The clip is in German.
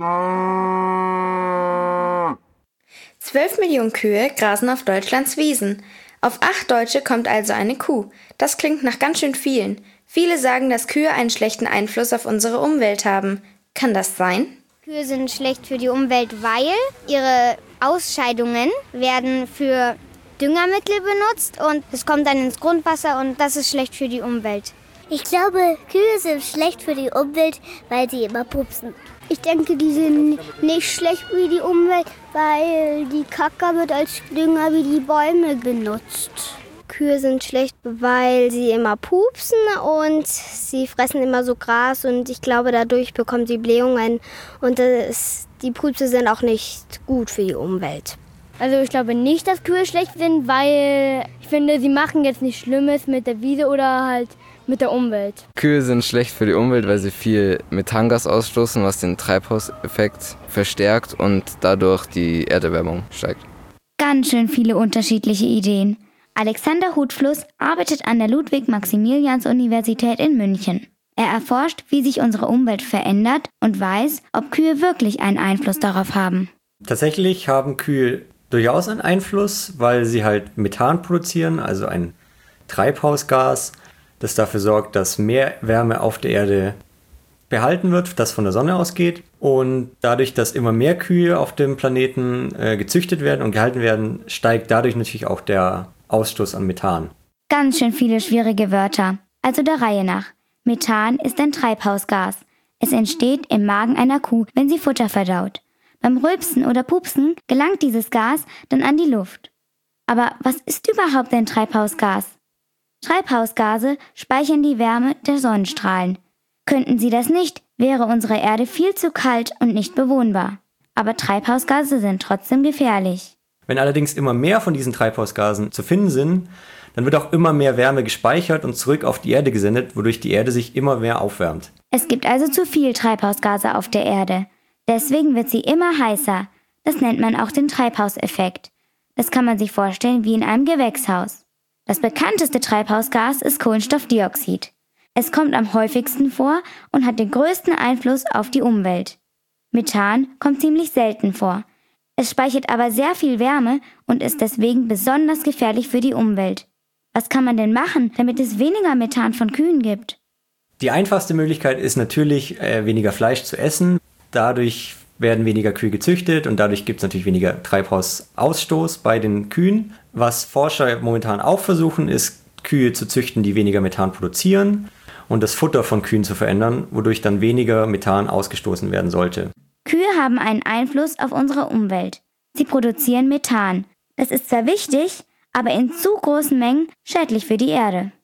12 Millionen Kühe grasen auf Deutschlands Wiesen. Auf 8 Deutsche kommt also eine Kuh. Das klingt nach ganz schön vielen. Viele sagen, dass Kühe einen schlechten Einfluss auf unsere Umwelt haben. Kann das sein? Kühe sind schlecht für die Umwelt, weil ihre Ausscheidungen werden für Düngermittel benutzt und es kommt dann ins Grundwasser und das ist schlecht für die Umwelt. Ich glaube, Kühe sind schlecht für die Umwelt, weil sie immer pupsen. Ich denke, die sind nicht schlecht für die Umwelt, weil die Kacke wird als Dünger wie die Bäume benutzt. Kühe sind schlecht, weil sie immer pupsen und sie fressen immer so Gras und ich glaube, dadurch bekommen sie Blähungen und die Pupse sind auch nicht gut für die Umwelt. Also ich glaube nicht, dass Kühe schlecht sind, weil ich finde, sie machen jetzt nichts Schlimmes mit der Wiese oder halt mit der Umwelt. Kühe sind schlecht für die Umwelt, weil sie viel Methangas ausstoßen, was den Treibhauseffekt verstärkt und dadurch die Erderwärmung steigt. Ganz schön viele unterschiedliche Ideen. Alexander Hutfluss arbeitet an der Ludwig-Maximilians-Universität in München. Er erforscht, wie sich unsere Umwelt verändert und weiß, ob Kühe wirklich einen Einfluss darauf haben. Tatsächlich haben Kühe durchaus einen Einfluss, weil sie halt Methan produzieren, also ein Treibhausgas, das dafür sorgt, dass mehr Wärme auf der Erde behalten wird, das von der Sonne ausgeht. Und dadurch, dass immer mehr Kühe auf dem Planeten gezüchtet werden und gehalten werden, steigt dadurch natürlich auch der Ausstoß an Methan. Ganz schön viele schwierige Wörter. Also der Reihe nach. Methan ist ein Treibhausgas. Es entsteht im Magen einer Kuh, wenn sie Futter verdaut. Beim Rülpsen oder Pupsen gelangt dieses Gas dann an die Luft. Aber was ist überhaupt ein Treibhausgas? Treibhausgase speichern die Wärme der Sonnenstrahlen. Könnten sie das nicht, wäre unsere Erde viel zu kalt und nicht bewohnbar. Aber Treibhausgase sind trotzdem gefährlich. Wenn allerdings immer mehr von diesen Treibhausgasen zu finden sind, dann wird auch immer mehr Wärme gespeichert und zurück auf die Erde gesendet, wodurch die Erde sich immer mehr aufwärmt. Es gibt also zu viel Treibhausgase auf der Erde. Deswegen wird sie immer heißer. Das nennt man auch den Treibhauseffekt. Das kann man sich vorstellen wie in einem Gewächshaus. Das bekannteste Treibhausgas ist Kohlenstoffdioxid. Es kommt am häufigsten vor und hat den größten Einfluss auf die Umwelt. Methan kommt ziemlich selten vor. Es speichert aber sehr viel Wärme und ist deswegen besonders gefährlich für die Umwelt. Was kann man denn machen, damit es weniger Methan von Kühen gibt? Die einfachste Möglichkeit ist natürlich, weniger Fleisch zu essen. Dadurch werden weniger Kühe gezüchtet und dadurch gibt es natürlich weniger Treibhausausstoß bei den Kühen. Was Forscher momentan auch versuchen, ist, Kühe zu züchten, die weniger Methan produzieren und das Futter von Kühen zu verändern, wodurch dann weniger Methan ausgestoßen werden sollte. Kühe haben einen Einfluss auf unsere Umwelt. Sie produzieren Methan. Das ist zwar wichtig, aber in zu großen Mengen schädlich für die Erde.